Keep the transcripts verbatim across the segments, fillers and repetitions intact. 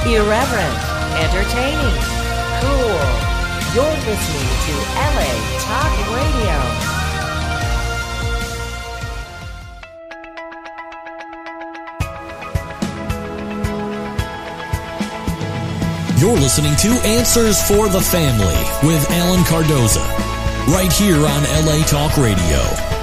Irreverent, entertaining, cool. You're listening to L A Talk Radio. You're listening to Answers for the Family with Alan Cardoza, right here on L A Talk Radio.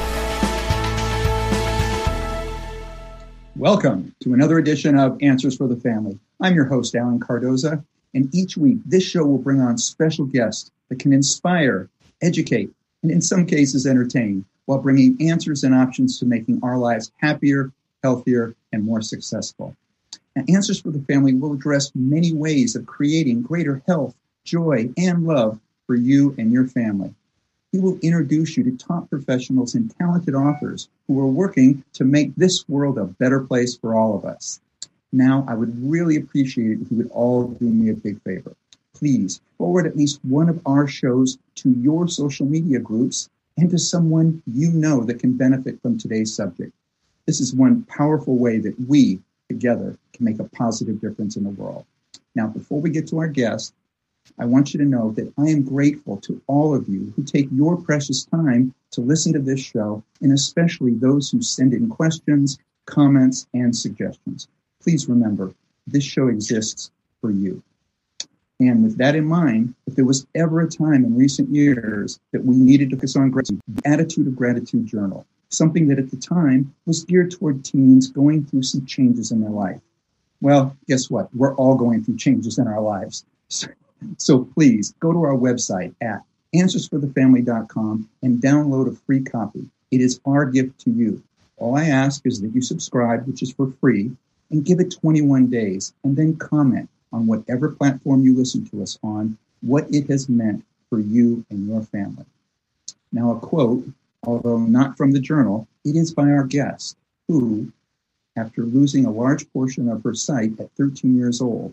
Welcome to another edition of Answers for the Family. I'm your host, Alan Cardoza, and each week this show will bring on special guests that can inspire, educate, and in some cases entertain, while bringing answers and options to making our lives happier, healthier, and more successful. Now, Answers for the Family will address many ways of creating greater health, joy, and love for you and your family. We will introduce you to top professionals and talented authors who are working to make this world a better place for all of us. Now, I would really appreciate it if you would all do me a big favor. Please forward at least one of our shows to your social media groups and to someone you know that can benefit from today's subject. This is one powerful way that we, together, can make a positive difference in the world. Now, before we get to our guest, I want you to know that I am grateful to all of you who take your precious time to listen to this show, and especially those who send in questions, comments, and suggestions. Please remember, this show exists for you. And with that in mind, if there was ever a time in recent years that we needed to focus on gratitude, the Attitude of Gratitude Journal, something that at the time was geared toward teens going through some changes in their life. Well, guess what? We're all going through changes in our lives. So, so please go to our website at answers for the family dot com and download a free copy. It is our gift to you. All I ask is that you subscribe, which is for free, and give it twenty-one days, and then comment on whatever platform you listen to us on, what it has meant for you and your family. Now, a quote, although not from the journal, it is by our guest, who, after losing a large portion of her sight at thirteen years old,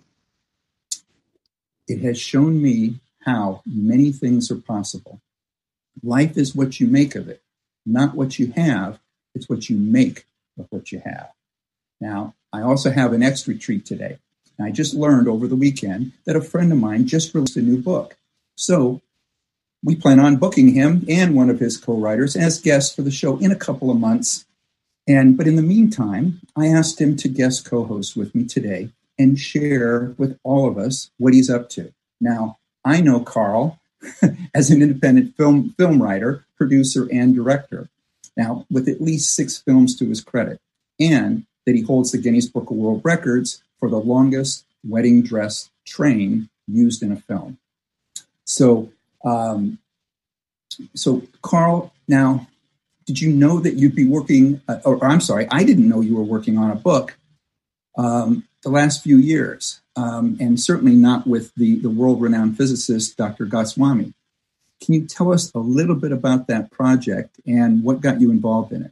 it has shown me how many things are possible. Life is what you make of it, not what you have. It's what you make of what you have. Now, I also have an extra treat today. I just learned over the weekend that a friend of mine just released a new book. So we plan on booking him and one of his co-writers as guests for the show in a couple of months. And but in the meantime, I asked him to guest co-host with me today and share with all of us what he's up to. Now, I know Carl as an independent film film writer, producer, and director. Now, with at least six films to his credit, and that he holds the Guinness Book of World Records for the longest wedding dress train used in a film. So, um, so Carl, now, did you know that you'd be working, uh, or, or I'm sorry, I didn't know you were working on a book um, the last few years, um, and certainly not with the, the world-renowned physicist, Doctor Goswami. Can you tell us a little bit about that project and what got you involved in it?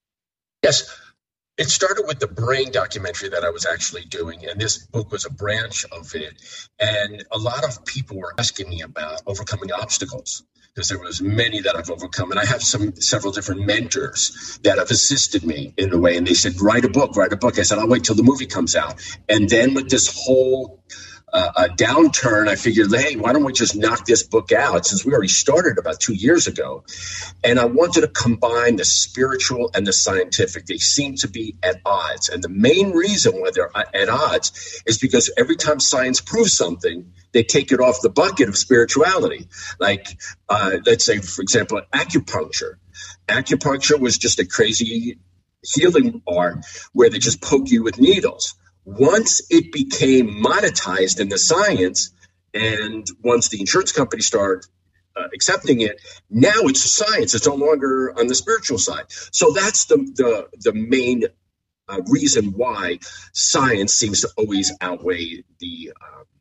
Yes. It started with the brain documentary that I was actually doing, and this book was a branch of it. And a lot of people were asking me about overcoming obstacles, because there was many that I've overcome. And I have some several different mentors that have assisted me in a way. And they said, write a book, write a book. I said, I'll wait till the movie comes out. And then with this whole uh, a downturn, I figured, hey, why don't we just knock this book out, since we already started about two years ago. And I wanted to combine the spiritual and the scientific. They seem to be at odds. And the main reason why they're at odds is because every time science proves something, they take it off the bucket of spirituality. Like, uh, let's say, for example, acupuncture. Acupuncture was just a crazy healing art where they just poke you with needles. Once it became monetized in the science, and once the insurance company started uh, accepting it, now it's a science. It's no longer on the spiritual side. So that's the the, the main uh, reason why science seems to always outweigh the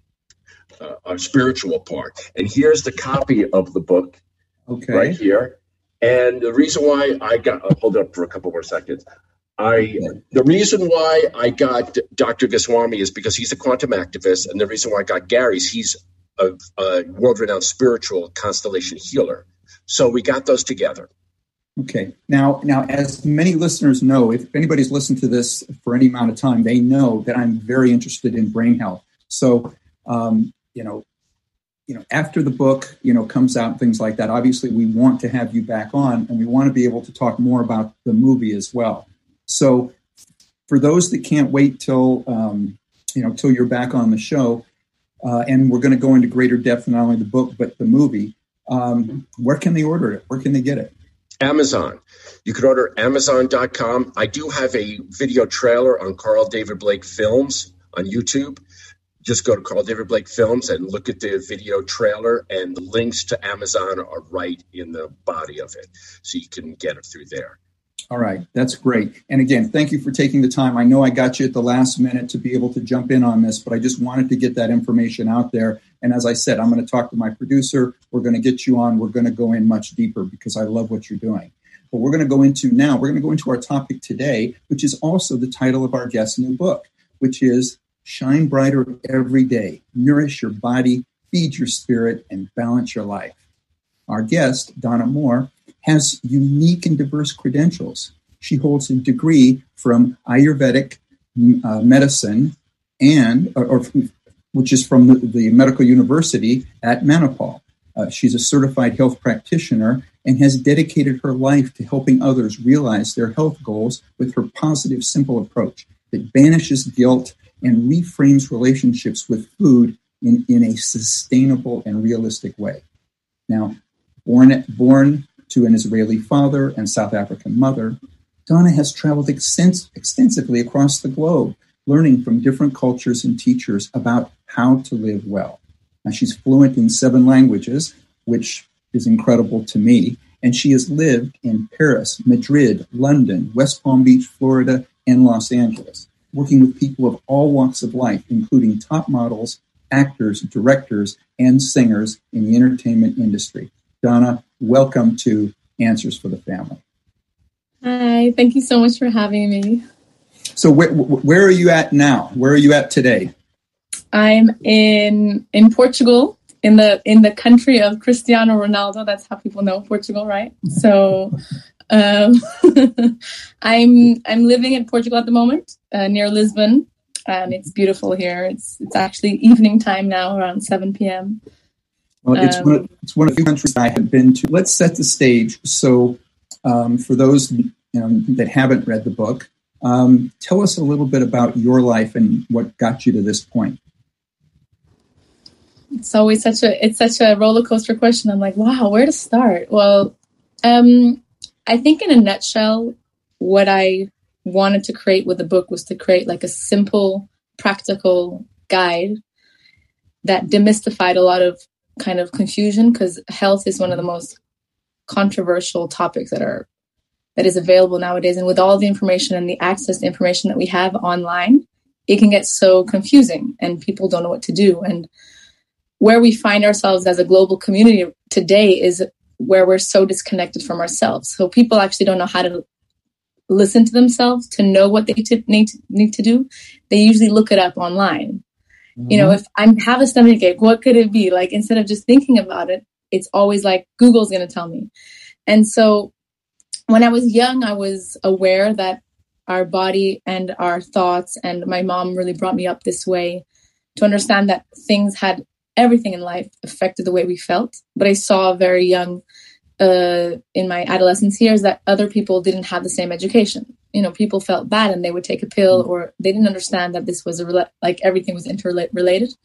uh, uh, our spiritual part. And here's the copy of the book, okay, right here. And the reason why I got I'll hold it up for a couple more seconds. I the reason why I got Doctor Goswami is because he's a quantum activist, and the reason why I got Gary is he's a, a world-renowned spiritual constellation healer. So we got those together. Okay. Now, now, as many listeners know, if anybody's listened to this for any amount of time, they know that I'm very interested in brain health. So, um, you know, you know, after the book, you know, comes out, things like that, obviously we want to have you back on, and we want to be able to talk more about the movie as well. So for those that can't wait till, um, you know, till you're back on the show, uh, and we're going to go into greater depth, not only the book, but the movie, um, where can they order it? Where can they get it? Amazon. You can order amazon dot com. I do have a video trailer on Carl David Blake Films on YouTube. Just go to Carl David Blake Films and look at the video trailer, and the links to Amazon are right in the body of it. So you can get it through there. All right. That's great. And again, thank you for taking the time. I know I got you at the last minute to be able to jump in on this, but I just wanted to get that information out there. And as I said, I'm going to talk to my producer. We're going to get you on. We're going to go in much deeper because I love what you're doing. But we're going to go into now, we're going to go into our topic today, which is also the title of our guest's new book, which is Shine Brighter Every Day, Nourish Your Body, Feed Your Spirit, and Balance Your Life. Our guest, Donna Moore, has unique and diverse credentials. She holds a degree from Ayurvedic uh, medicine, and or, or which is from the, the Medical University at Manipal. Uh, she's a certified health practitioner and has dedicated her life to helping others realize their health goals with her positive, simple approach that banishes guilt and reframes relationships with food in, in a sustainable and realistic way. Now, born, born to an Israeli father and South African mother, Donna has traveled extens- extensively across the globe, learning from different cultures and teachers about how to live well. Now, she's fluent in seven languages, which is incredible to me, and she has lived in Paris, Madrid, London, West Palm Beach, Florida, and Los Angeles, working with people of all walks of life, including top models, actors, directors, and singers in the entertainment industry. Donna, welcome to Answers for the Family. Hi, thank you so much for having me. So where, where are you at now? Where are you at today? I'm in in Portugal, in the in the country of Cristiano Ronaldo. That's how people know Portugal, right? So um, I'm I'm living in Portugal at the moment, uh, near Lisbon, and it's beautiful here. It's it's actually evening time now, around seven p.m. Well, it's um, one of, it's one of the few countries I have been to. Let's set the stage. So um, for those you know, that haven't read the book, um, tell us a little bit about your life and what got you to this point. It's always such a it's such a roller coaster question. I'm like, wow, where to start? Well, um, I think in a nutshell, what I wanted to create with the book was to create like a simple, practical guide that demystified a lot of kind of confusion, because health is one of the most controversial topics that are that is available nowadays. And with all the information and the access to information that we have online, it can get so confusing and people don't know what to do. And where we find ourselves as a global community today is where we're so disconnected from ourselves. So people actually don't know how to listen to themselves, to know what they t- need, to, need to do. They usually look it up online. Mm-hmm. You know, if I have a stomach ache, what could it be? Like, instead of just thinking about it, it's always like, Google's going to tell me. And so when I was young, I was aware that our body and our thoughts, and my mom really brought me up this way to understand that things had everything in life affected the way we felt. But I saw very young, uh, in my adolescence years, that other people didn't have the same education. You know, people felt bad and they would take a pill, or they didn't understand that this was a rela- like everything was interrelated.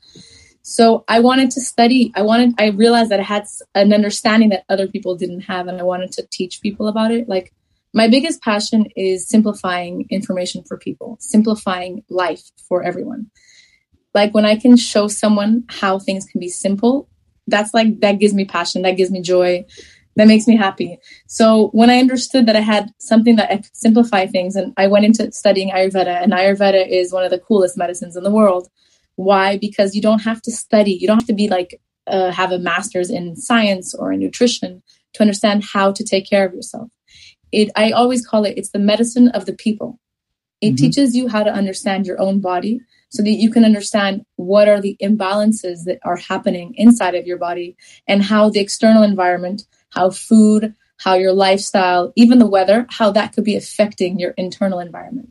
So I wanted to study. I wanted, I realized that I had an understanding that other people didn't have, and I wanted to teach people about it. Like, my biggest passion is simplifying information for people, simplifying life for everyone. Like, when I can show someone how things can be simple, that's like, that gives me passion. That gives me joy. That makes me happy. So when I understood that I had something that I could simplify things, and I went into studying Ayurveda, and Ayurveda is one of the coolest medicines in the world. Why? Because you don't have to study. You don't have to be like, uh, have a master's in science or in nutrition to understand how to take care of yourself. It, I always call it, it's the medicine of the people. It mm-hmm. teaches you how to understand your own body so that you can understand what are the imbalances that are happening inside of your body, and how the external environment, how food, how your lifestyle, even the weather, how that could be affecting your internal environment.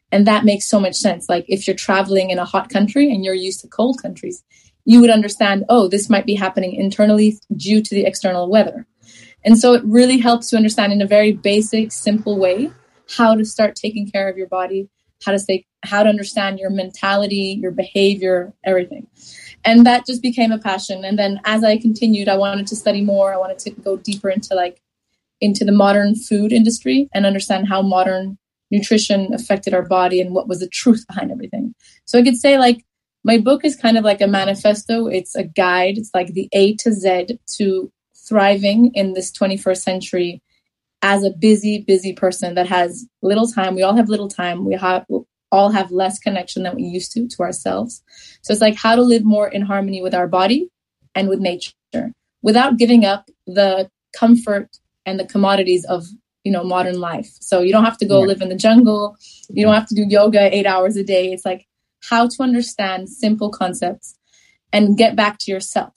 And that makes so much sense. Like if you're traveling in a hot country and you're used to cold countries, you would understand, oh, this might be happening internally due to the external weather. And so it really helps you understand in a very basic, simple way how to start taking care of your body, how to stay, how to understand your mentality, your behavior, everything. And that just became a passion. And then as I continued, I wanted to study more. I wanted to go deeper into like into the modern food industry and understand how modern nutrition affected our body and what was the truth behind everything. So I could say like my book is kind of like a manifesto. It's a guide. It's like the A to Z to thriving in this twenty-first century as a busy, busy person that has little time. We all have little time. We have we all have less connection than we used to to ourselves. So it's like how to live more in harmony with our body and with nature without giving up the comfort and the commodities of, you know, modern life. So you don't have to go live in the jungle. You don't have to do yoga eight hours a day. It's like how to understand simple concepts and get back to yourself.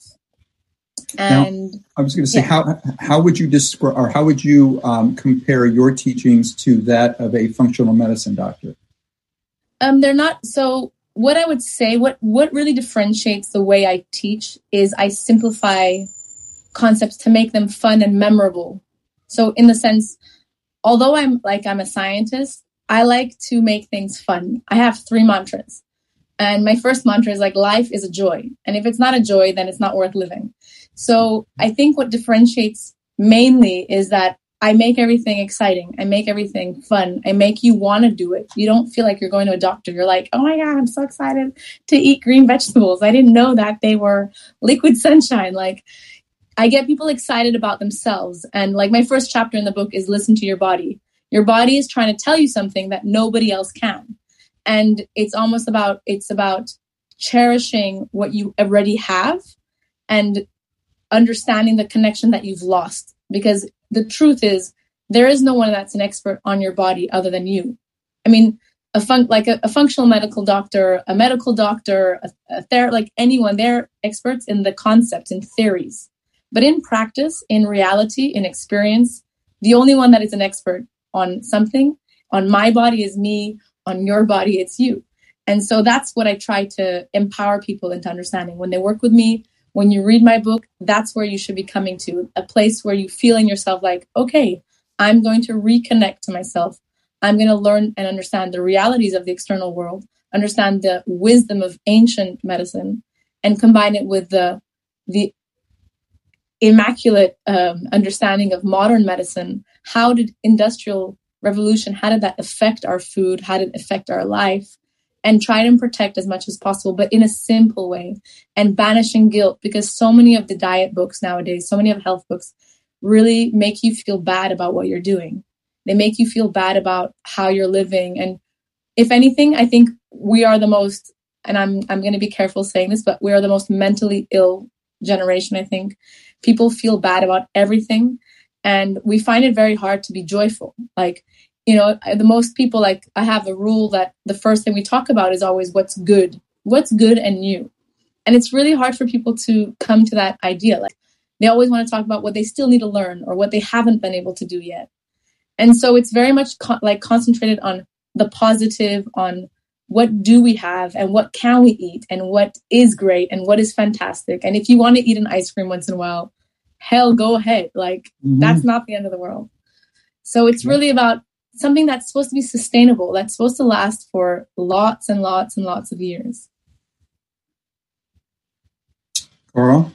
And now, I was going to say, yeah. how how would you describe or how would you um, compare your teachings to that of a functional medicine doctor? Um, they're not. So what I would say, what what really differentiates the way I teach is I simplify concepts to make them fun and memorable. So in the sense, although I'm like I'm a scientist, I like to make things fun. I have three mantras. And my first mantra is like, life is a joy. And if it's not a joy, then it's not worth living. So I think what differentiates mainly is that I make everything exciting. I make everything fun. I make you want to do it. You don't feel like you're going to a doctor. You're like, oh my God, I'm so excited to eat green vegetables. I didn't know that they were liquid sunshine. Like I get people excited about themselves. And like my first chapter in the book is listen to your body. Your body is trying to tell you something that nobody else can. And it's almost about, it's about cherishing what you already have and understanding the connection that you've lost. Because the truth is, there is no one that's an expert on your body other than you. I mean, a fun, like a, a functional medical doctor, a medical doctor, a, a ther- like anyone, they're experts in the concepts and theories. But in practice, in reality, in experience, the only one that is an expert on something, on my body is me, on your body, it's you. And so that's what I try to empower people into understanding. When they work with me, when you read my book, that's where you should be coming to, a place where you feel in yourself like, okay, I'm going to reconnect to myself. I'm going to learn and understand the realities of the external world, understand the wisdom of ancient medicine, and combine it with the, the immaculate um, understanding of modern medicine. How did industrial revolution, how did that affect our food? How did it affect our life? And try to protect as much as possible, but in a simple way, and banishing guilt, because so many of the diet books nowadays, so many of health books really make you feel bad about what you're doing. They make you feel bad about how you're living. And if anything, I think we are the most, and I'm I'm going to be careful saying this, but we are the most mentally ill generation, I think. People feel bad about everything. And we find it very hard to be joyful. Like, you know, the most people, like, I have a rule that the first thing we talk about is always what's good, what's good and new. And it's really hard for people to come to that idea. Like, they always want to talk about what they still need to learn or what they haven't been able to do yet. And so it's very much co- like concentrated on the positive, on what do we have and what can we eat and what is great and what is fantastic. And if you want to eat an ice cream once in a while, hell, go ahead. Like, mm-hmm. That's not the end of the world. So it's really about something that's supposed to be sustainable, that's supposed to last for lots and lots and lots of years. Carl?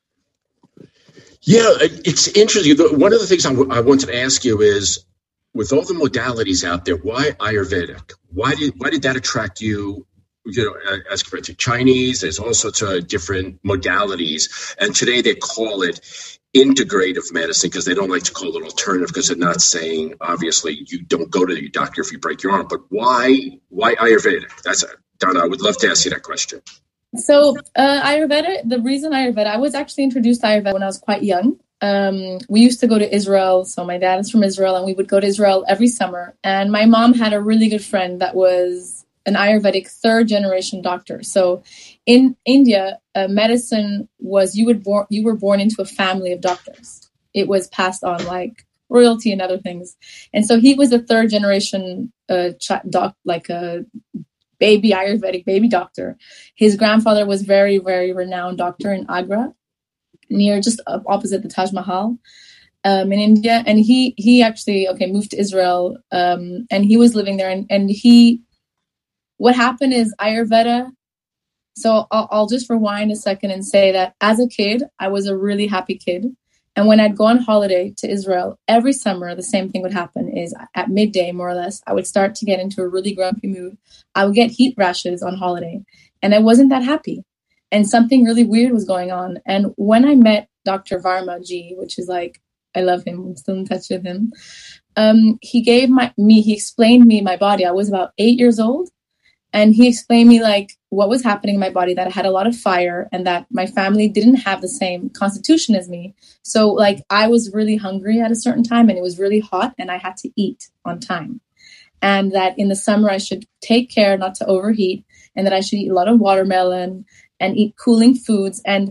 Yeah, it's interesting. One of the things I, w- I wanted to ask you is, with all the modalities out there, why Ayurvedic? Why did why did that attract you? You know, as compared to Chinese, there's all sorts of different modalities, and today they call it integrative medicine because they don't like to call it alternative because they're not saying, obviously, you don't go to your doctor if you break your arm. But why why Ayurvedic? That's a, Donna, I would love to ask you that question. So uh, Ayurveda, the reason Ayurveda, I was actually introduced to Ayurveda when I was quite young. Um, we used to go to Israel. So my dad is from Israel, and we would go to Israel every summer. And my mom had a really good friend that was an Ayurvedic third generation doctor. So in India, uh, medicine was, you would born, you were born into a family of doctors. It was passed on like royalty and other things. And so he was a third generation uh, ch- doc, like a baby Ayurvedic baby doctor. His grandfather was very, very renowned doctor in Agra, near just opposite the Taj Mahal um, in India. And he he actually, okay, moved to Israel um, and he was living there. And, and he, what happened is Ayurveda, so I'll, I'll just rewind a second and say that as a kid, I was a really happy kid. And when I'd go on holiday to Israel, every summer, the same thing would happen is at midday, more or less, I would start to get into a really grumpy mood. I would get heat rashes on holiday and I wasn't that happy. And something really weird was going on. And when I met Doctor Varma Ji, which is like, I love him, I'm still in touch with him. Um, he gave my me, he explained me my body. I was about eight years old. And he explained me like what was happening in my body, that I had a lot of fire and that my family didn't have the same constitution as me. So like I was really hungry at a certain time and it was really hot and I had to eat on time. And that in the summer I should take care not to overheat and that I should eat a lot of watermelon and eat cooling foods. And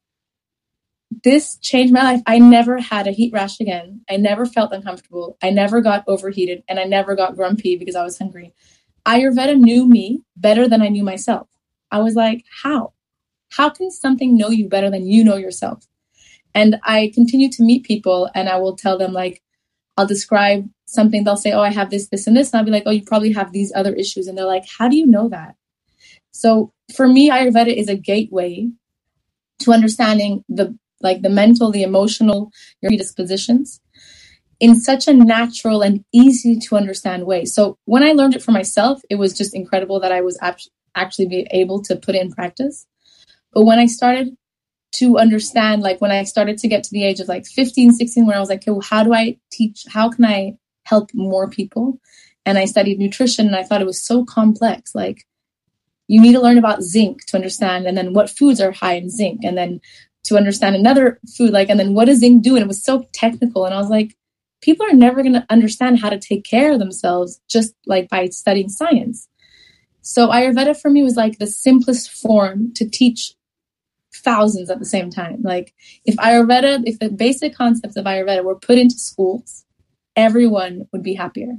this changed my life. I never had a heat rash again. I never felt uncomfortable. I never got overheated and I never got grumpy because I was hungry. Ayurveda knew me better than I knew myself. I was like, how? How can something know you better than you know yourself? And I continue to meet people and I will tell them like, I'll describe something. They'll say, oh, I have this, this, and this. And I'll be like, oh, you probably have these other issues. And they're like, how do you know that? So for me, Ayurveda is a gateway to understanding the like the mental, the emotional, your predispositions in such a natural and easy to understand way. So when I learned it for myself, it was just incredible that I was ap- actually be able to put it in practice. But when I started to understand, like when I started to get to the age of like fifteen, sixteen, where I was like, okay, well, how do I teach? How can I help more people? And I studied nutrition and I thought it was so complex. Like you need to learn about zinc to understand, and then what foods are high in zinc, and then to understand another food, like, and then what does zinc do? And it was so technical. And I was like, people are never going to understand how to take care of themselves just like by studying science. So Ayurveda for me was like the simplest form to teach thousands at the same time. Like if Ayurveda, if the basic concepts of Ayurveda were put into schools, everyone would be happier.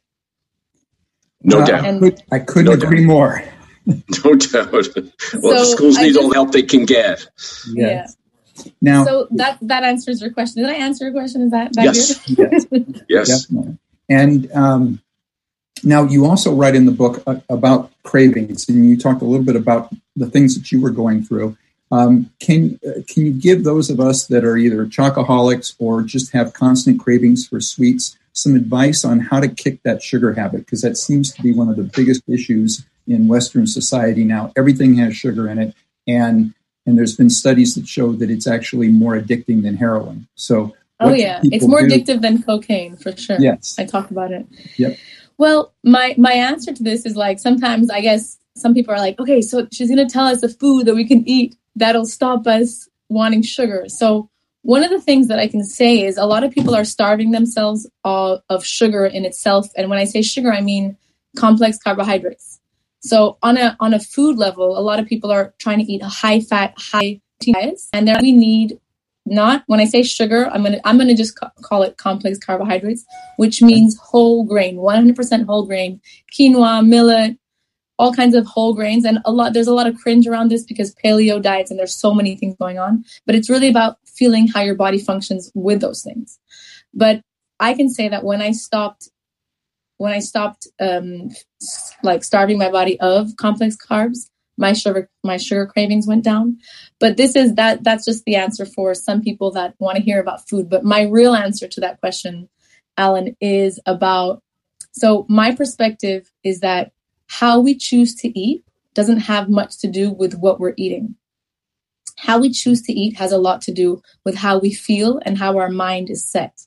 No uh, doubt. I, could, I couldn't no agree doubt. more. No doubt. Well, So the schools need just, all the help they can get. Yeah. Now, so that that answers your question. Did I answer your question? Is that, that yes. good? Yes. Yes. Definitely. And um, now you also write in the book uh, about cravings, and you talked a little bit about the things that you were going through. Um, can uh, can you give those of us that are either chocoholics or just have constant cravings for sweets some advice on how to kick that sugar habit? Because that seems to be one of the biggest issues in Western society now. Everything has sugar in it, and and there's been studies that show that it's actually more addicting than heroin. So, oh yeah, it's more do? addictive than cocaine for sure. Yes, I talk about it. Yep. Well, my my answer to this is like sometimes I guess some people are like, okay, so she's going to tell us a food that we can eat that'll stop us wanting sugar. So one of the things that I can say is a lot of people are starving themselves of, of sugar in itself. And when I say sugar, I mean complex carbohydrates. So on a on a food level, a lot of people are trying to eat a high fat, high diets, and then we need not when I say sugar, I'm gonna I'm gonna just ca- call it complex carbohydrates, which means whole grain, one hundred percent whole grain, quinoa, millet, all kinds of whole grains. And a lot there's a lot of cringe around this because paleo diets and there's so many things going on, but it's really about feeling how your body functions with those things. But I can say that when I stopped. When I stopped, um, like starving my body of complex carbs, my sugar, my sugar cravings went down. But this is that, that's just the answer for some people that want to hear about food. But my real answer to that question, Alan, is about, so my perspective is that how we choose to eat doesn't have much to do with what we're eating. How we choose to eat has a lot to do with how we feel and how our mind is set.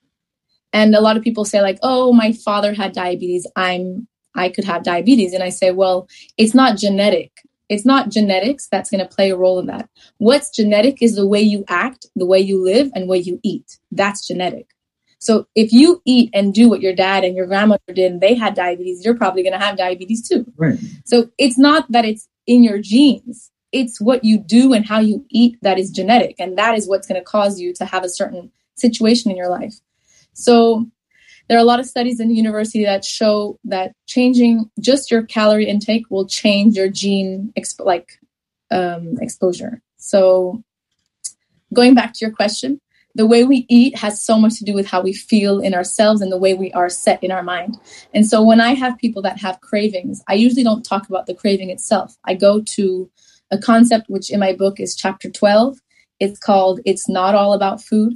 And a lot of people say like, oh, my father had diabetes. I'm, I could have diabetes. And I say, well, it's not genetic. It's not genetics that's going to play a role in that. What's genetic is the way you act, the way you live, and what you eat. That's genetic. So if you eat and do what your dad and your grandmother did and they had diabetes, you're probably going to have diabetes too. Right. So it's not that it's in your genes. It's what you do and how you eat that is genetic. And that is what's going to cause you to have a certain situation in your life. So there are a lot of studies in university that show that changing just your calorie intake will change your gene exp- like um, exposure. So going back to your question, the way we eat has so much to do with how we feel in ourselves and the way we are set in our mind. And so when I have people that have cravings, I usually don't talk about the craving itself. I go to a concept, which in my book is chapter twelve. It's called It's Not All About Food.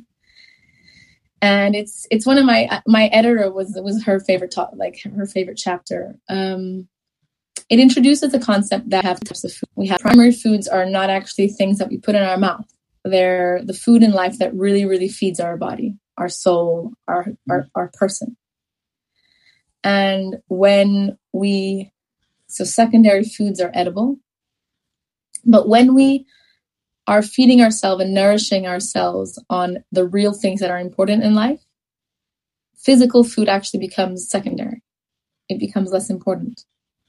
And it's it's one of my, my editor was was her favorite talk, like her favorite chapter. Um, it introduces the concept that we have types of food. We have primary foods are not actually things that we put in our mouth. They're the food in life that really, really feeds our body, our soul, our, our, our person. And when we, so secondary foods are edible, but when we are feeding ourselves and nourishing ourselves on the real things that are important in life, physical food actually becomes secondary. It becomes less important.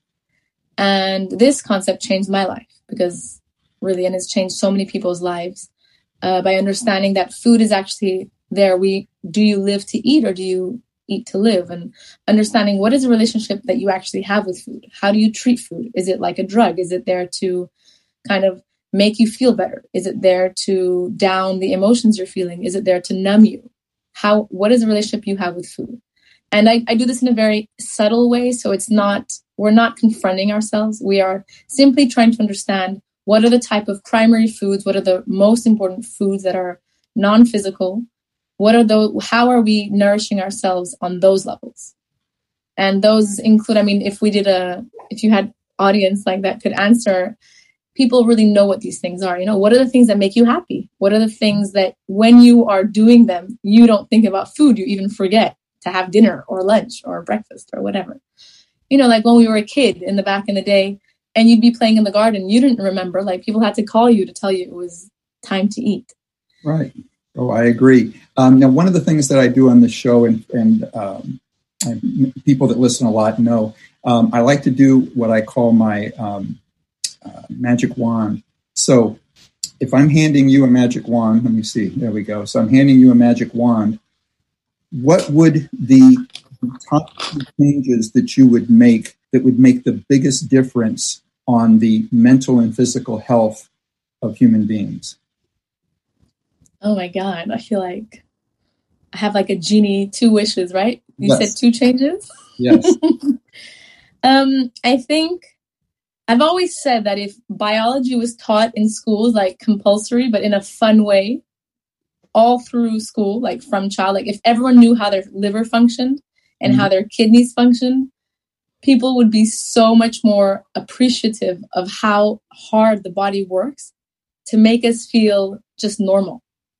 And this concept changed my life because really, and it's changed so many people's lives. Uh, by understanding that food is actually there. We do you live to eat or do you eat to live? And understanding what is the relationship that you actually have with food. How do you treat food? Is it like a drug? Is it there to kind of make you feel better? Is it there to down the emotions you're feeling? Is it there to numb you? How? What is the relationship you have with food? And I, I do this in a very subtle way. So it's not, we're not confronting ourselves. We are simply trying to understand what are the type of primary foods? What are the most important foods that are non-physical? What are those? How are we nourishing ourselves on those levels? And those include, I mean, if we did a, if you had audience like that could answer, people really know what these things are. You know, what are the things that make you happy? What are the things that when you are doing them, you don't think about food, you even forget to have dinner or lunch or breakfast or whatever. You know, like when we were a kid in the back in the day, and you'd be playing in the garden. You didn't remember. Like people had to call you to tell you it was time to eat. Right. Oh, I agree. Um, now, one of the things that I do on this show, and, and um, I, people that listen a lot know, um, I like to do what I call my um, uh, magic wand. So if I'm handing you a magic wand, let me see. There we go. So I'm handing you a magic wand. What would the top two changes that you would make that would make the biggest difference on the mental and physical health of human beings? Oh my God. I feel like I have like a genie, two wishes, right? You Yes. said two changes? Yes. um, I think I've always said that if biology was taught in schools, like compulsory, but in a fun way, all through school, like from child, like if everyone knew how their liver functioned and mm-hmm. how their kidneys functioned, people would be so much more appreciative of how hard the body works to make us feel just normal.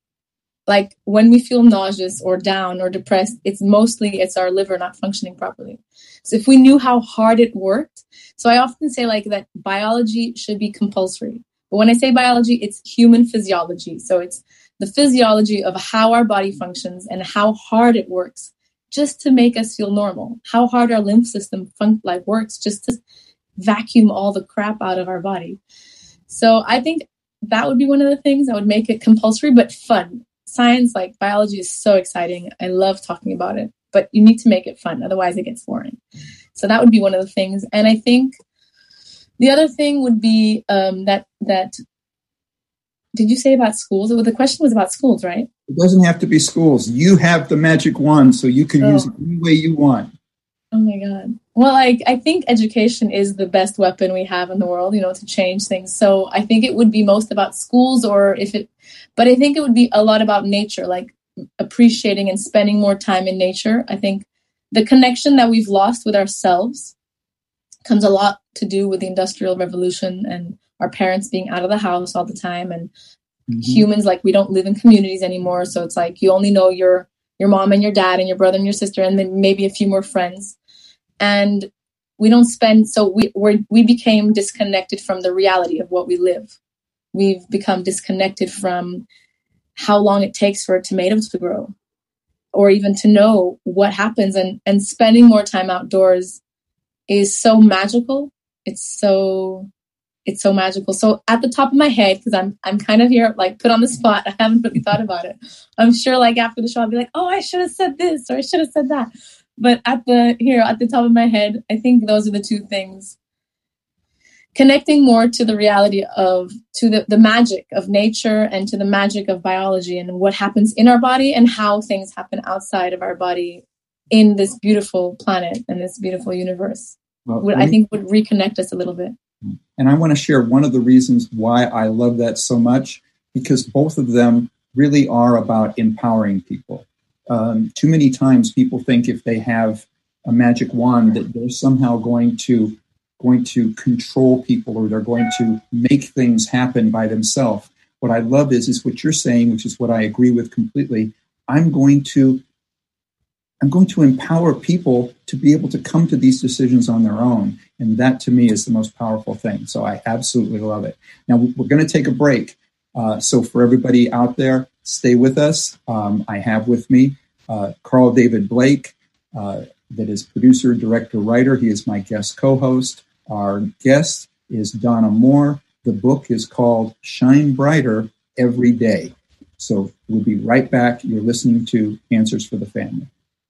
Like when we feel nauseous or down or depressed, it's mostly it's our liver not functioning properly. So if we knew how hard it worked, so I often say like that biology should be compulsory. But when I say biology, it's human physiology. So it's the physiology of how our body functions and how hard it works just to make us feel normal, how hard our lymph system fun- like works just to vacuum all the crap out of our body. So I think that would be one of the things that would make it compulsory, but fun. Science, like biology, is so exciting. I love talking about it, but you need to make it fun. Otherwise it gets boring. So that would be one of the things. And I think the other thing would be um, that, that, did you say about schools? The question was about schools, right? It doesn't have to be schools. You have the magic wand, so you can oh. use it any way you want. Oh my God. Well, like, I think education is the best weapon we have in the world, you know, to change things. So I think it would be most about schools or if it, but I think it would be a lot about nature, like appreciating and spending more time in nature. I think the connection that we've lost with ourselves comes a lot to do with the Industrial Revolution and our parents being out of the house all the time and mm-hmm. humans, like we don't live in communities anymore. So it's like you only know your your mom and your dad and your brother and your sister and then maybe a few more friends. And we don't spend, so we we're, we became disconnected from the reality of what we live. We've become disconnected from how long it takes for a tomato to grow or even to know what happens. And, and spending more time outdoors is so magical. It's so it's so magical. So at the top of my head, because I'm I'm kind of here, like put on the spot, I haven't really thought about it. I'm sure like after the show, I'll be like, oh, I should have said this or I should have said that. But at the here at the top of my head, I think those are the two things. Connecting more to the reality of, to the, the magic of nature and to the magic of biology and what happens in our body and how things happen outside of our body in this beautiful planet and this beautiful universe. Well, would, I think would reconnect us a little bit. And I want to share one of the reasons why I love that so much, because both of them really are about empowering people. Um, too many times people think if they have a magic wand that they're somehow going to going to control people or they're going to make things happen by themselves. What I love is, is what you're saying, which is what I agree with completely. I'm going to I'm going to empower people to be able to come to these decisions on their own. And that, to me, is the most powerful thing. So I absolutely love it. Now, we're going to take a break. Uh, so for everybody out there, stay with us. Um, I have with me uh, Carl David Blake, uh, that is producer, director, writer. He is my guest co-host. Our guest is Donna Moore. The book is called Shine Brighter Every Day. So we'll be right back. You're listening to Answers for the Family.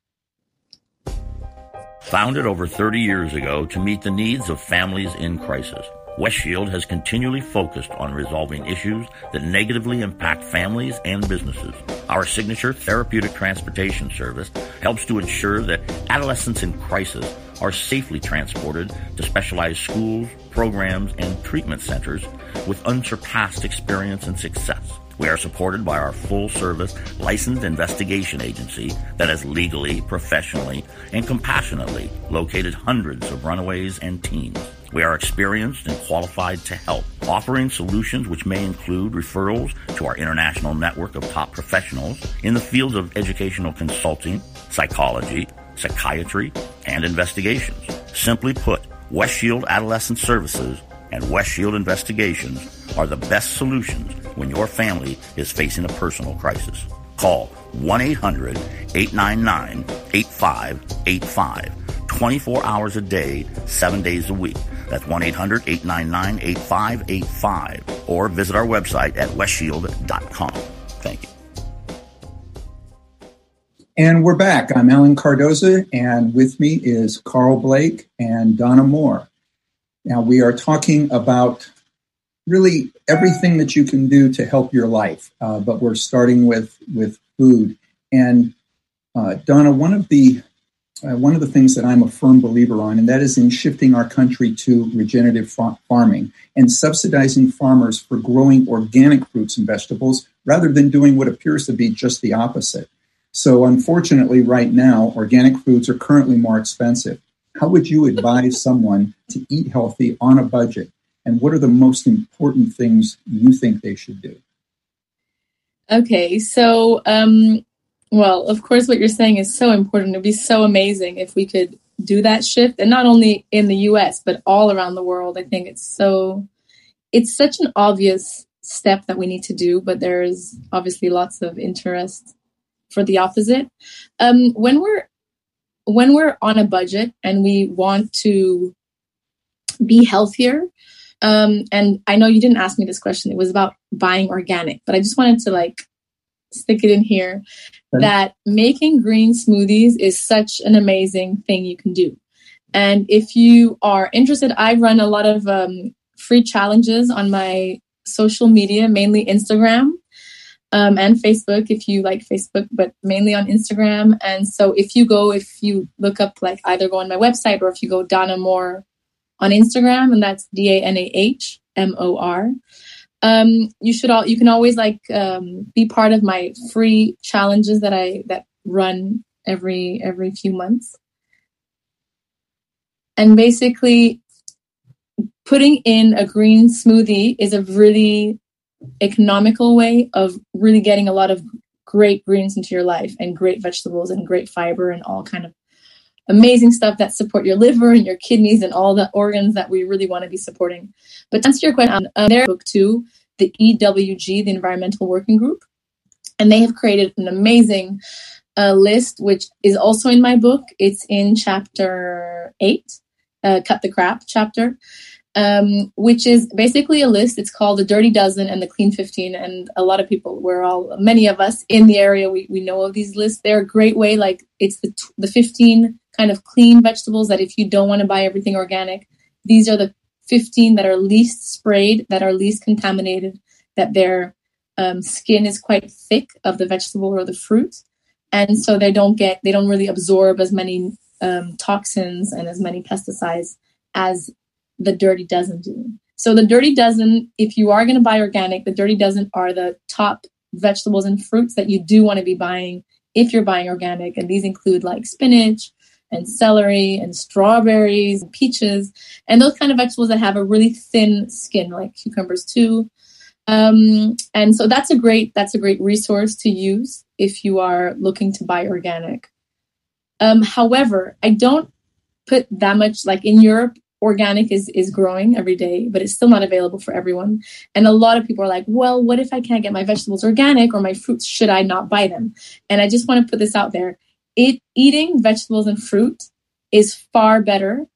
Founded over thirty years ago to meet the needs of families in crisis, West Shield has continually focused on resolving issues that negatively impact families and businesses. Our signature therapeutic transportation service helps to ensure that adolescents in crisis are safely transported to specialized schools, programs, and treatment centers with unsurpassed experience and success. We are supported by our full-service licensed investigation agency that has legally, professionally, and compassionately located hundreds of runaways and teens. We are experienced and qualified to help, offering solutions which may include referrals to our international network of top professionals in the fields of educational consulting, psychology, psychiatry, and investigations. Simply put, West Shield Adolescent Services and West Shield Investigations are the best solutions when your family is facing a personal crisis. Call one eight hundred eight nine nine eight five eight five, twenty-four hours a day, seven days a week. That's one eight hundred eight nine nine eight five eight five, or visit our website at west shield dot com. Thank you. And we're back. I'm Alan Cardoza, and with me is Carl Blake and Donna Moore. Now, we are talking about really everything that you can do to help your life, uh, but we're starting with, with food. And uh, Donna, one of the uh, one of the things that I'm a firm believer on, and that is in shifting our country to regenerative fa- farming and subsidizing farmers for growing organic fruits and vegetables rather than doing what appears to be just the opposite. So unfortunately, right now, organic foods are currently more expensive. How would you advise someone to eat healthy on a budget? And what are the most important things you think they should do? Okay, so, um, well, of course, what you're saying is so important. It'd be so amazing if we could do that shift, and not only in the U S, but all around the world. I think it's so, it's such an obvious step that we need to do, but there's obviously lots of interest for the opposite. Um, when we're when we're on a budget and we want to be healthier, um, and I know you didn't ask me this question, it was about buying organic, but I just wanted to like stick it in here okay. that making green smoothies is such an amazing thing you can do. And if you are interested, I run a lot of um, free challenges on my social media, mainly Instagram. Um, and Facebook, if you like Facebook, but mainly on Instagram. And so if you go, if you look up, like either go on my website or if you go Donna Moore on Instagram, and that's D A N A H M O R, um, you should all, you can always like um, be part of my free challenges that I, that run every, every few months. And basically putting in a green smoothie is a really economical way of really getting a lot of great greens into your life and great vegetables and great fiber and all kind of amazing stuff that support your liver and your kidneys and all the organs that we really want to be supporting. But to answer your question, um, their book too, the E W G, the Environmental Working Group, and they have created an amazing uh, list, which is also in my book. It's in chapter eight, uh, Cut the Crap chapter. um, which is basically a list. It's called the Dirty Dozen and the Clean fifteen. And a lot of people, we're all, many of us in the area, we, we know of these lists. They're a great way. Like it's the, the fifteen kind of clean vegetables that if you don't want to buy everything organic, these are the fifteen that are least sprayed, that are least contaminated, that their um, skin is quite thick of the vegetable or the fruit. And so they don't get, they don't really absorb as many um, toxins and as many pesticides as the Dirty Dozen do. So the Dirty Dozen, if you are going to buy organic, the Dirty Dozen are the top vegetables and fruits that you do want to be buying if you're buying organic. And these include like spinach and celery and strawberries and peaches and those kind of vegetables that have a really thin skin, like cucumbers too. Um, and so that's a great, that's a great resource to use if you are looking to buy organic. Um, however, I don't put that much, like in Europe, organic is, is growing every day, but it's still not available for everyone. And a lot of people are like, well, what if I can't get my vegetables organic or my fruits? Should I not buy them? And I just want to put this out there. It, eating vegetables and fruit is far better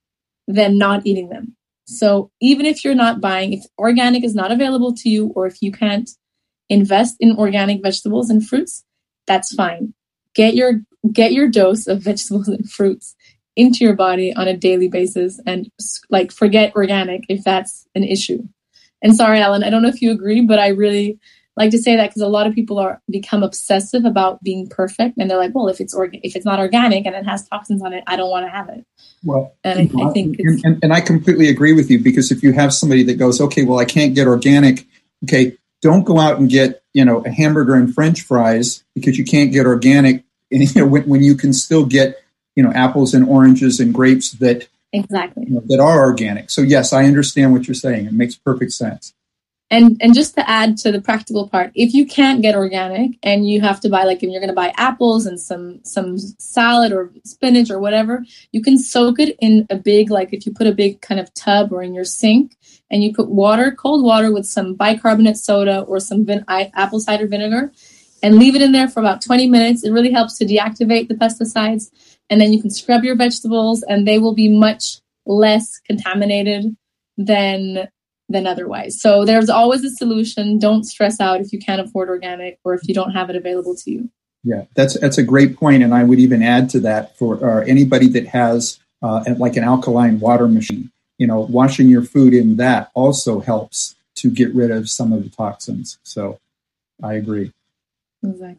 than not eating them. So even if you're not buying, if organic is not available to you, or if you can't invest in organic vegetables and fruits, that's fine. Get your, get your dose of vegetables and fruits into your body on a daily basis and like forget organic if that's an issue. And sorry, Alan, I don't know if you agree, but I really like to say that because a lot of people are become obsessive about being perfect. And they're like, well, if it's orga- if it's not organic and it has toxins on it, I don't want to have it. Well, and I, I think it's, and, and I completely agree with you, because if you have somebody that goes, okay, well, I can't get organic. Okay, don't go out and get, you know, a hamburger and French fries because you can't get organic. And you know, when, when you can still get, you know, apples and oranges and grapes that exactly you know, that are organic. So yes, I understand what you're saying. It makes perfect sense. And and just to add to the practical part, if you can't get organic and you have to buy, like if you're going to buy apples and some some salad or spinach or whatever, you can soak it in a big, like if you put a big kind of tub or in your sink and you put water, cold water with some bicarbonate soda or some vin- apple cider vinegar and leave it in there for about twenty minutes. It really helps to deactivate the pesticides. And then you can scrub your vegetables and they will be much less contaminated than than otherwise. So there's always a solution. Don't stress out if you can't afford organic or if you don't have it available to you. Yeah, that's that's a great point. And I would even add to that for uh, anybody that has uh, like an alkaline water machine, you know, washing your food in that also helps to get rid of some of the toxins. So I agree. Exactly.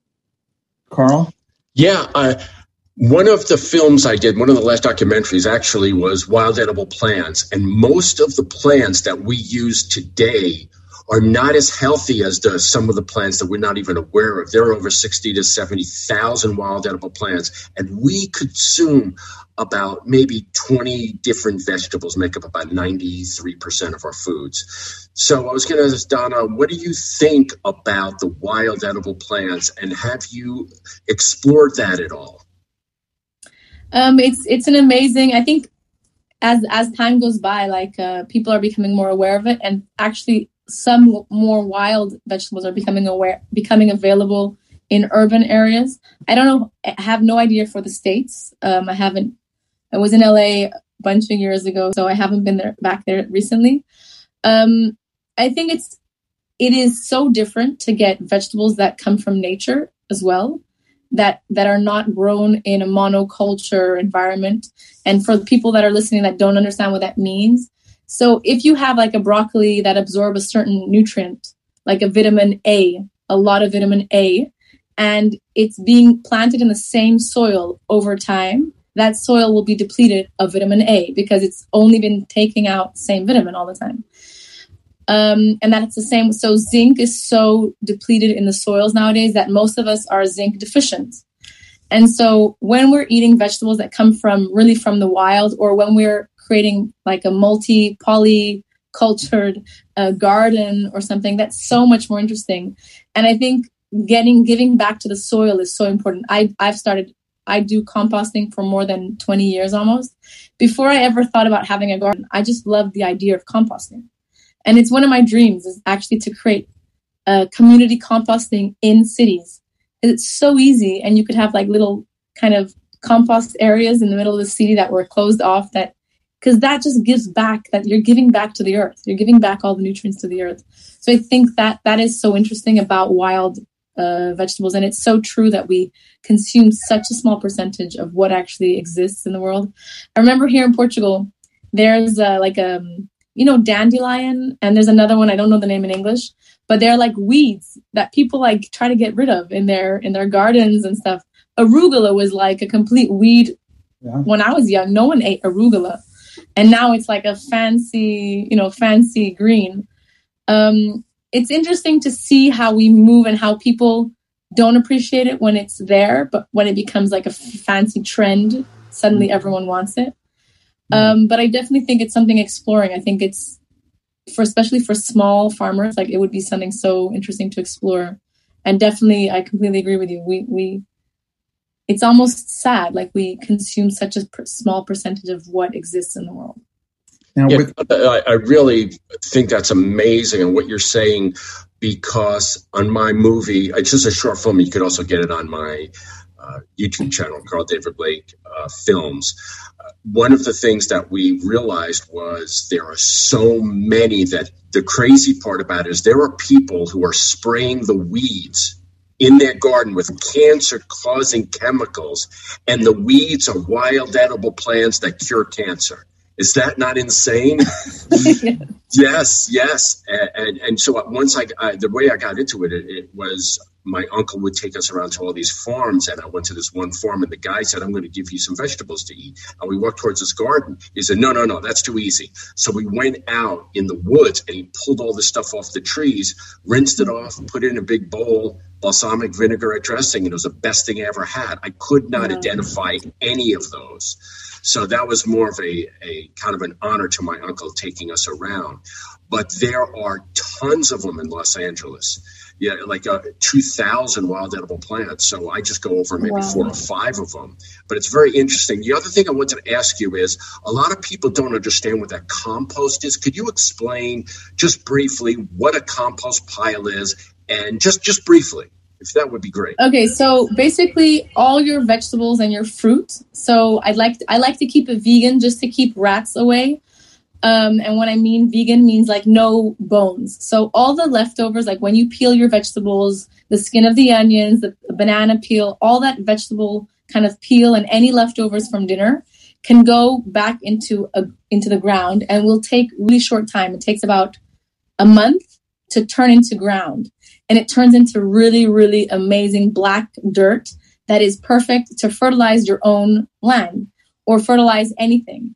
Carl? Yeah, I, one of the films I did, one of the last documentaries actually was Wild Edible Plants. And most of the plants that we use today are not as healthy as the, some of the plants that we're not even aware of. There are over sixty to seventy thousand wild edible plants. And we consume about maybe twenty different vegetables, make up about ninety-three percent of our foods. So I was going to ask Donna, what do you think about the wild edible plants? And have you explored that at all? Um, it's it's an amazing, I think as as time goes by, like uh, people are becoming more aware of it, and actually some more wild vegetables are becoming aware, becoming available in urban areas. I don't know, I have no idea for the States. Um, I haven't, I was in L A a bunch of years ago, so I haven't been there back there recently. Um, I think it's, it is so different to get vegetables that come from nature as well, that that are not grown in a monoculture environment. And for the people that are listening that don't understand what that means, so if you have like a broccoli that absorbs a certain nutrient, like a vitamin A, a lot of vitamin A, and it's being planted in the same soil over time, that soil will be depleted of vitamin A because it's only been taking out the same vitamin all the time. Um, and that's the same. So zinc is so depleted in the soils nowadays that most of us are zinc deficient. And so when we're eating vegetables that come from really from the wild, or when we're creating like a multi polycultured uh, garden or something, that's so much more interesting. And I think getting giving back to the soil is so important. I, I've started, I do composting for more than twenty years almost. Before I ever thought about having a garden, I just loved the idea of composting. And it's one of my dreams is actually to create a community composting in cities. It's so easy. And you could have like little kind of compost areas in the middle of the city that were closed off, that because that just gives back, that you're giving back to the earth. You're giving back all the nutrients to the earth. So I think that that is so interesting about wild uh, vegetables. And it's so true that we consume such a small percentage of what actually exists in the world. I remember here in Portugal, there's uh, like a, you know, dandelion, and there's another one, I don't know the name in English, but they're like weeds that people like try to get rid of in their in their gardens and stuff. Arugula was like a complete weed. Yeah. When I was young, no one ate arugula. And now it's like a fancy, you know, fancy green. Um, it's interesting to see how we move and how people don't appreciate it when it's there, but when it becomes like a fancy trend, suddenly mm-hmm. everyone wants it. Mm-hmm. Um, but I definitely think it's something exploring. I think it's, for especially for small farmers, like it would be something so interesting to explore. And definitely, I completely agree with you. We we. It's almost sad, like we consume such a per- small percentage of what exists in the world. Now, with- yeah, I, I really think that's amazing, and what you're saying, because on my movie, it's just a short film. You could also get it on my uh, YouTube channel, Carl David Blake uh, Films. Uh, one of the things that we realized was there are so many that the crazy part about it is there are people who are spraying the weeds in their garden with cancer-causing chemicals, and the weeds are wild edible plants that cure cancer. Is that not insane? yes. yes, yes. And, and, and so once I, I, the way I got into it, it, it was my uncle would take us around to all these farms, and I went to this one farm, and the guy said, I'm going to give you some vegetables to eat. And we walked towards his garden. He said, no, no, no, that's too easy. So we went out in the woods, and he pulled all the stuff off the trees, rinsed it off, put it in a big bowl, balsamic vinaigrette dressing, and it was the best thing I ever had. I could not identify any of those. So that was more of a, a kind of an honor to my uncle taking us around. But there are tons of them in Los Angeles. Yeah, like uh, two thousand wild edible plants. So I just go over maybe wow. four or five of them. But it's very interesting. The other thing I wanted to ask you is a lot of people don't understand what that compost is. Could you explain just briefly what a compost pile is, and just, just briefly? If that would be great. Okay, so basically all your vegetables and your fruit. So I like to, I like to keep it vegan just to keep rats away. Um, and when I mean vegan means like no bones. So all the leftovers, like when you peel your vegetables, the skin of the onions, the, the banana peel, all that vegetable kind of peel and any leftovers from dinner can go back into a, into the ground, and will take really short time. It takes about a month to turn into ground. And it turns into really, really amazing black dirt that is perfect to fertilize your own land or fertilize anything.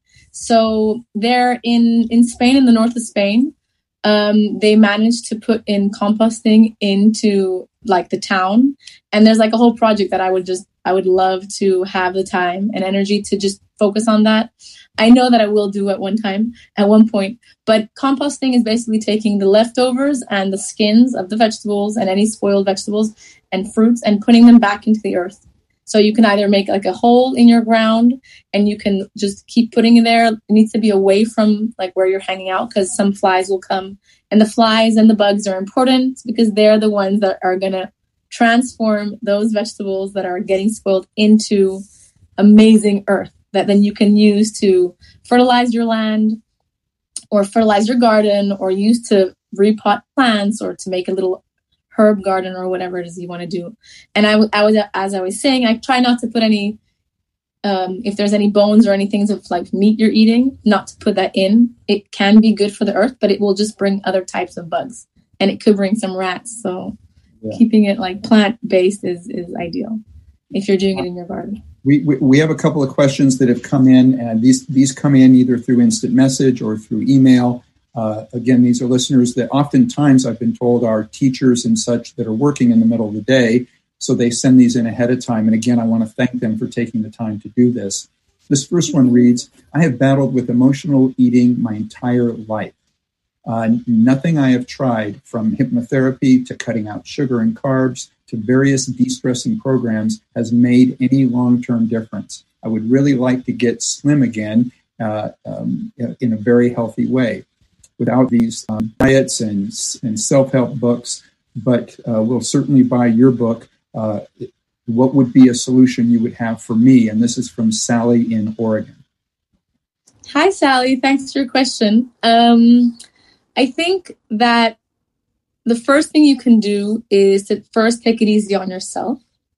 So there in, in Spain, in the north of Spain, um, they managed to put in composting into like the town. And there's like a whole project that I would just, I would love to have the time and energy to just focus on that. I know that I will do at one time, at one point, but composting is basically taking the leftovers and the skins of the vegetables and any spoiled vegetables and fruits and putting them back into the earth. So you can either make like a hole in your ground, and you can just keep putting it there. It needs to be away from like where you're hanging out, because some flies will come, and the flies and the bugs are important because they're the ones that are going to transform those vegetables that are getting spoiled into amazing earth that then you can use to fertilize your land or fertilize your garden, or use to repot plants or to make a little herb garden or whatever it is you want to do. And I, I was, as I was saying, I try not to put any, um, if there's any bones or any things of like meat you're eating, not to put that in. It can be good for the earth, but it will just bring other types of bugs, and it could bring some rats. So yeah. Keeping it like plant-based is, is ideal if you're doing it in your garden. We, we we have a couple of questions that have come in, and these these come in either through instant message or through email. Uh, again, these are listeners that oftentimes I've been told are teachers and such that are working in the middle of the day, so they send these in ahead of time. And again, I want to thank them for taking the time to do this. This first one reads, I have battled with emotional eating my entire life. Uh, nothing I have tried, from hypnotherapy to cutting out sugar and carbs to various de-stressing programs, has made any long-term difference. I would really like to get slim again uh, um, in a very healthy way without these um, diets and, and self-help books, but uh, we'll certainly buy your book. Uh, what would be a solution you would have for me? And this is from Sally in Oregon. Hi, Sally. Thanks for your question. Um, I think that the first thing you can do is to first take it easy on yourself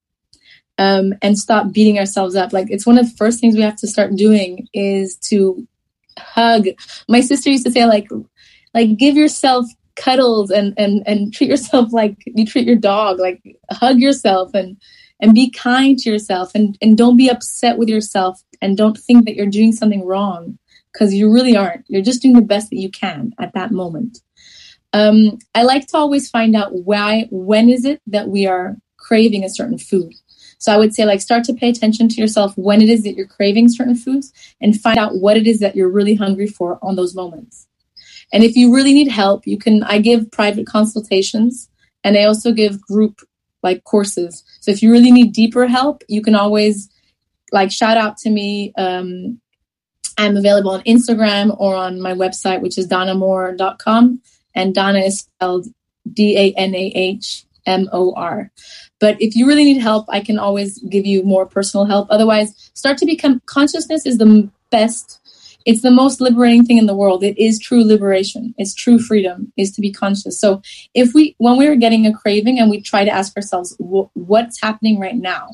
um, and stop beating ourselves up. Like, it's one of the first things we have to start doing is to hug. My sister used to say, like, like give yourself cuddles and, and, and treat yourself like you treat your dog. Like, hug yourself and, and be kind to yourself and, and don't be upset with yourself and don't think that you're doing something wrong, because you really aren't. You're just doing the best that you can at that moment. Um, I like to always find out why, when is it that we are craving a certain food. So I would say, like, start to pay attention to yourself when it is that you're craving certain foods and find out what it is that you're really hungry for on those moments. And if you really need help, you can, I give private consultations and I also give group like courses. So if you really need deeper help, you can always like shout out to me. Um, I'm available on Instagram or on my website, which is donna moore dot com. And Donna is spelled D A N A H M O R. But if you really need help, I can always give you more personal help. Otherwise, start to become, consciousness is the best, it's the most liberating thing in the world. It is true liberation. It's true freedom, is to be conscious. So if we, when we are getting a craving and we try to ask ourselves, what's happening right now?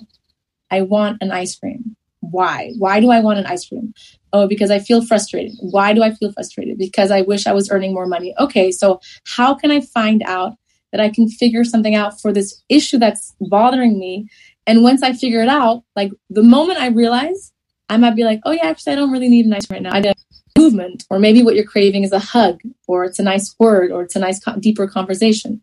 I want an ice cream. Why? Why do I want an ice cream? Oh, because I feel frustrated. Why do I feel frustrated? Because I wish I was earning more money. Okay, so how can I find out that I can figure something out for this issue that's bothering me? And once I figure it out, like the moment I realize, I might be like, oh yeah, actually, I don't really need an ice cream right now. I need a movement, or maybe what you're craving is a hug, or it's a nice word, or it's a nice, deeper conversation.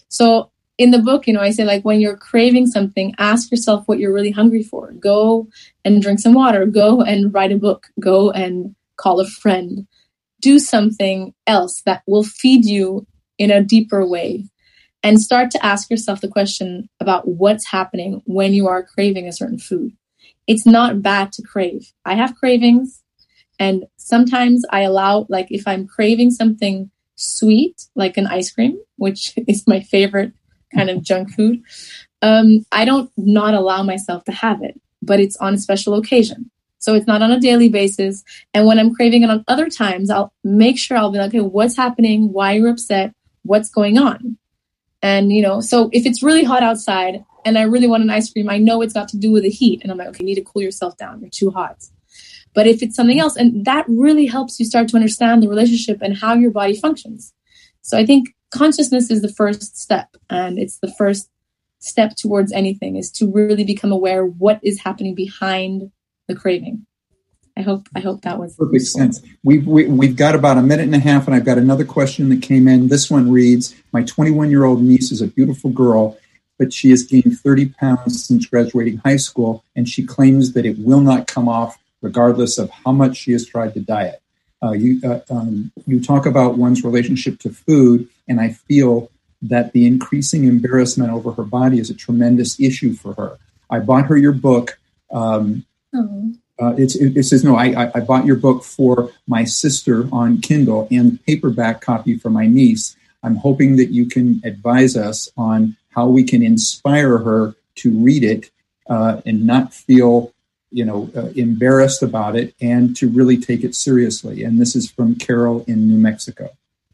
So in the book, you know, I say, like, when you're craving something, ask yourself what you're really hungry for. Go and drink some water. Go and write a book. Go and call a friend. Do something else that will feed you in a deeper way. And start to ask yourself the question about what's happening when you are craving a certain food. It's not bad to crave. I have cravings, and sometimes I allow, like, if I'm craving something sweet, like an ice cream, which is my favorite kind of junk food, um, I don't not allow myself to have it, but it's on a special occasion. So it's not on a daily basis. And when I'm craving it on other times, I'll make sure I'll be like, okay, what's happening? Why are you upset? What's going on? And, you know, so if it's really hot outside and I really want an ice cream, I know it's got to do with the heat. And I'm like, okay, you need to cool yourself down. You're too hot. But if it's something else, and that really helps you start to understand the relationship and how your body functions. So I think consciousness is the first step, and it's the first step towards anything, is to really become aware of what is happening behind the craving. I hope I hope that was perfect sense. We've we, we've got about a minute and a half, and I've got another question that came in. This one reads: my twenty-one-year-old niece is a beautiful girl, but she has gained thirty pounds since graduating high school, and she claims that it will not come off regardless of how much she has tried to diet. Uh, you uh, um, you talk about one's relationship to food, and I feel that the increasing embarrassment over her body is a tremendous issue for her. I bought her your book. Um, oh. uh, it's, it, it says, no, I, I bought your book for my sister on Kindle and paperback copy for my niece. I'm hoping that you can advise us on how we can inspire her to read it uh, and not feel you know, uh, embarrassed about it, and to really take it seriously. And this is from Carol in New Mexico.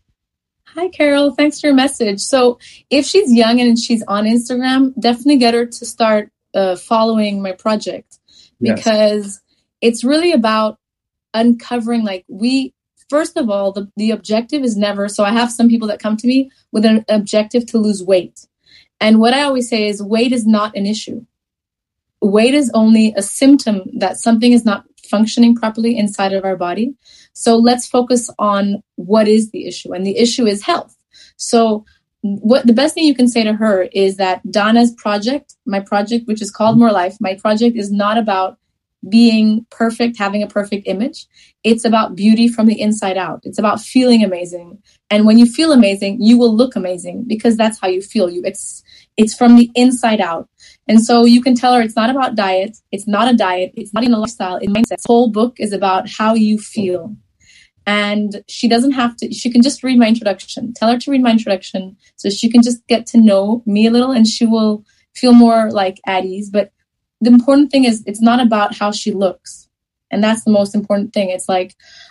Hi, Carol. Thanks for your message. So if she's young and she's on Instagram, definitely get her to start uh, following my project, because yes. It's really about uncovering, like, we, first of all, the, the objective is never, so I have some people that come to me with an objective to lose weight. And what I always say is weight is not an issue. Weight is only a symptom that something is not functioning properly inside of our body. So let's focus on what is the issue. And the issue is health. So what the best thing you can say to her is that Donna's project, my project, which is called More Life, my project is not about being perfect, having a perfect image. It's about beauty from the inside out. It's about feeling amazing. And when you feel amazing, you will look amazing, because that's how you feel. You it's it's from the inside out. And so you can tell her it's not about diet. It's not a diet. It's not even a lifestyle. It's mindset. The whole book is about how you feel. And she doesn't have to, she can just read my introduction. Tell her to read my introduction so she can just get to know me a little, and she will feel more like at ease. But the important thing is it's not about how she looks. And that's the most important thing. It's like,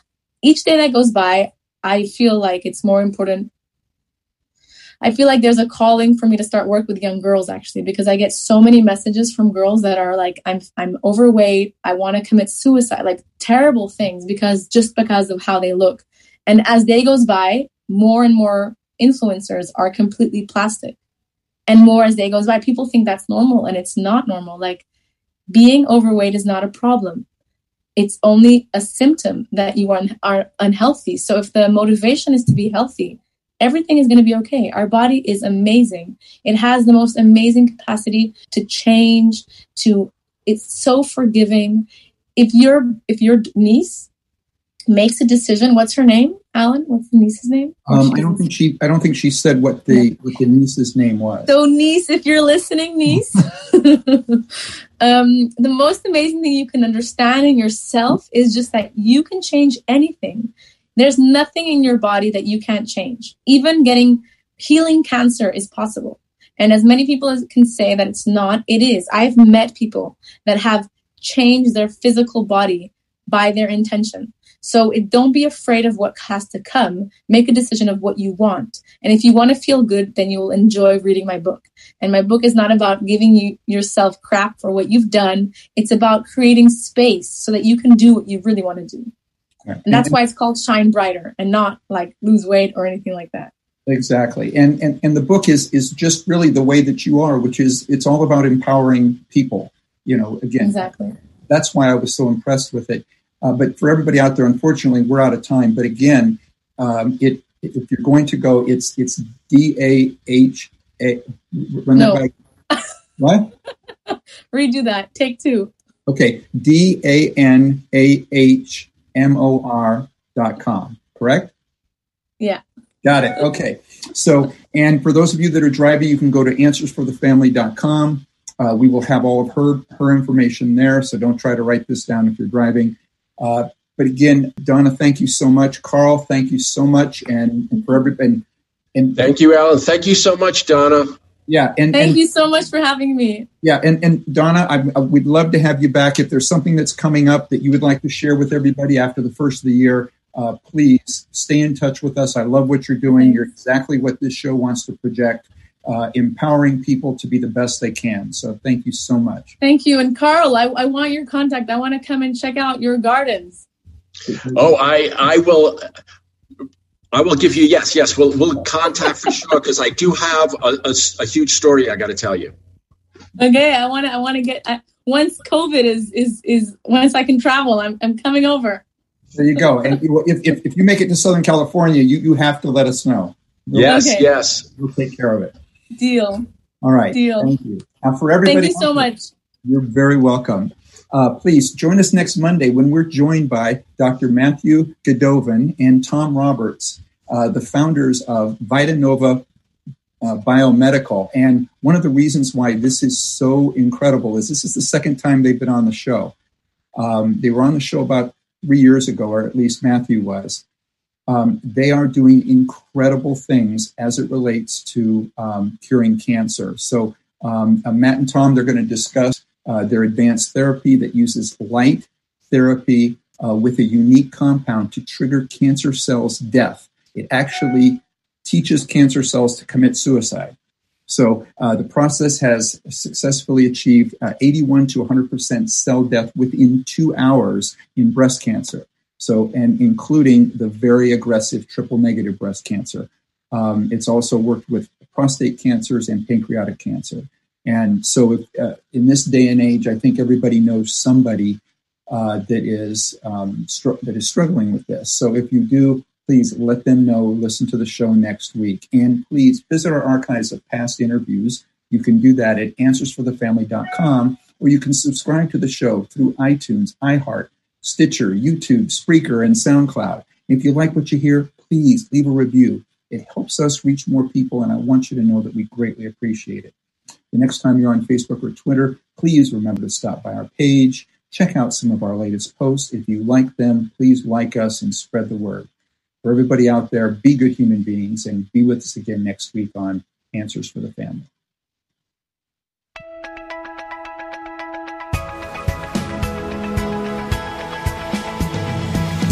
each day that goes by, I feel like it's more important. I feel like there's a calling for me to start work with young girls, actually, because I get so many messages from girls that are like, I'm I'm overweight. I want to commit suicide, like terrible things, because just because of how they look. And as day goes by, more and more influencers are completely plastic. And more as day goes by, people think that's normal, and it's not normal. Like, being overweight is not a problem. It's only a symptom that you are, un- are unhealthy. So if the motivation is to be healthy, everything is going to be okay. Our body is amazing. It has the most amazing capacity to change, to, it's so forgiving. If your, if your niece makes a decision, what's her name, Alan? What's the niece's name? Um, I don't think she, I don't think she said what the, yeah. what the niece's name was. So niece, if you're listening, niece, um, the most amazing thing you can understand in yourself is just that you can change anything. There's nothing in your body that you can't change. Even getting healing cancer is possible. And as many people as can say that it's not, it is. I've met people that have changed their physical body by their intention. So it, don't be afraid of what has to come. Make a decision of what you want. And if you want to feel good, then you will enjoy reading my book. And my book is not about giving you yourself crap for what you've done. It's about creating space so that you can do what you really want to do. Right. And that's why it's called Shine Brighter and not like lose weight or anything like that. Exactly. And, and and the book is is just really the way that you are, which is it's all about empowering people. You know, again, exactly. That's why I was so impressed with it. Uh, but for everybody out there, unfortunately, we're out of time. But again, um, it if you're going to go, it's it's D A H A. No. What? Redo that. Take two. Okay. D A N A H M O R dot com. Correct? Yeah. Got it. Okay. So, and for those of you that are driving, you can go to answers for the family dot com. Uh, we will have all of her her information there. So don't try to write this down if you're driving. Uh, but again, Donna, thank you so much. Carl, thank you so much. And, and for everybody. And thank you, Alan. Thank you so much, Donna. Yeah. And thank and, you so much for having me. Yeah. And, and Donna, I, I, we'd love to have you back. If there's something that's coming up that you would like to share with everybody after the first of the year, uh, please stay in touch with us. I love what you're doing. Thanks. You're exactly what this show wants to project. Uh, empowering people to be the best they can. So thank you so much. Thank you. And Carl, I, I want your contact. I want to come and check out your gardens. Oh, I I will I will give you, yes, yes, we'll, we'll contact for sure, because I do have a, a, a huge story I got to tell you. Okay, I want to I want to get, I, once COVID is, is, is, once I can travel, I'm I'm coming over. There you go. And if, if, if you make it to Southern California, you, you have to let us know. Yes, okay. yes. We'll take care of it. Deal. All right. Deal. Thank you. Now, for everybody, thank you so much. You're very welcome. Uh, please join us next Monday when we're joined by Doctor Matthew Godovan and Tom Roberts, uh, the founders of Vitanova uh, Biomedical. And one of the reasons why this is so incredible is this is the second time they've been on the show. Um, they were on the show about three years ago, or at least Matthew was. Um, they are doing incredible things as it relates to um, curing cancer. So um, uh, Matt and Tom, they're going to discuss uh, their advanced therapy that uses light therapy uh, with a unique compound to trigger cancer cells' death. It actually teaches cancer cells to commit suicide. So uh, the process has successfully achieved uh, eighty-one to one hundred percent cell death within two hours in breast cancer. So, and including the very aggressive triple negative breast cancer. Um, it's also worked with prostate cancers and pancreatic cancer. And so if, uh, in this day and age, I think everybody knows somebody uh, that is um, str- that is struggling with this. So if you do, please let them know, listen to the show next week. And please visit our archives of past interviews. You can do that at answers for the family dot com, or you can subscribe to the show through iTunes, iHeart, Stitcher, YouTube, Spreaker, and SoundCloud. If you like what you hear, please leave a review. It helps us reach more people, and I want you to know that we greatly appreciate it. The next time you're on Facebook or Twitter, please remember to stop by our page. Check out some of our latest posts. If you like them, please like us and spread the word. For everybody out there, be good human beings, and be with us again next week on Answers for the Family.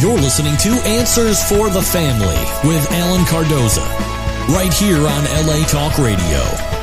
You're listening to Answers for the Family with Alan Cardoza, right here on L A Talk Radio.